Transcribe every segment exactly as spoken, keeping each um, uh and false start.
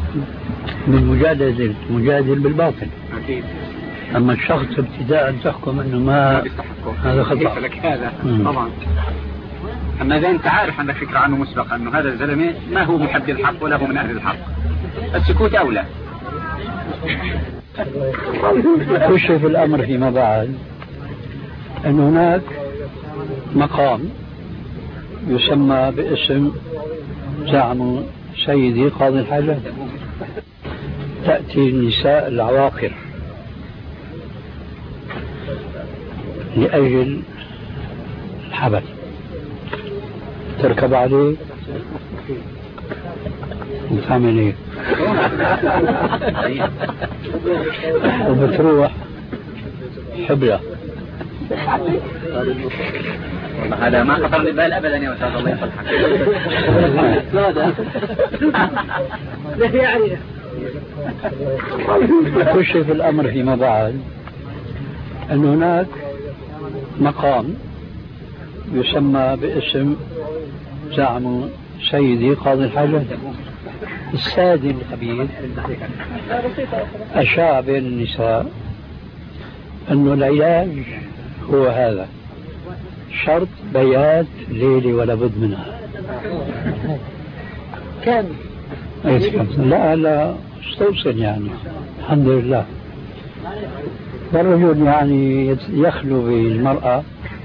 من مجادلة مجادل بالباطل. أكيد. أما الشخص ابتداء تحكم أنه ما هذا خطأ لك هذا طبعا. أما إذا أنت عارف عندك فكرة عنه مسبقا أنه هذا الزلمة ما هو محب الحق ولا هو من أهل الحق، السكوت أولى. كشف الأمر فيما بعد أن هناك مقام يسمى باسم زعم سيدي قاضي الحاجات. تأتي النساء العواقر لأجل الحبل، تركب عليه وتعمل ايه وبتروح حبلة. هذا ما خطر لي بال أبدا يا أستاذ، الله يصلحك. كشف الأمر فيما بعد أن هناك مقام يسمى باسم زعم سيدي قاضي الحاجات. السادي الخبيث أشاع بين النساء أن العلاج هو هذا، شرط بيات ليلي ولا بد منها. كم؟ لا لا استوصل يعني الحمد لله. والرجل يعني يخلو بالمرأة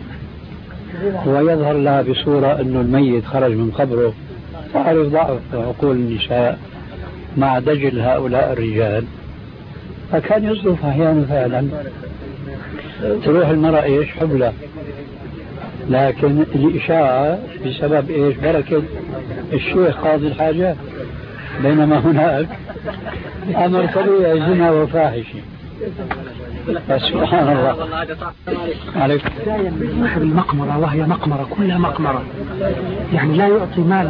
ويظهر لها بصورة أنه الميت خرج من قبره، تعرف ضعف عقول النساء مع دجل هؤلاء الرجال. فكان يصدف أحيانا فعلا تروح المرأة إيش حبلة، لكن الإشاعة بسبب إيش بركة الشيخ قاضي الحاجات، بينما هناك أمر طبيعي زنا وفاحشة. سبحان الله. عليك المقمرة وهي مقمرة كلها مقمرة، يعني لا يعطي مال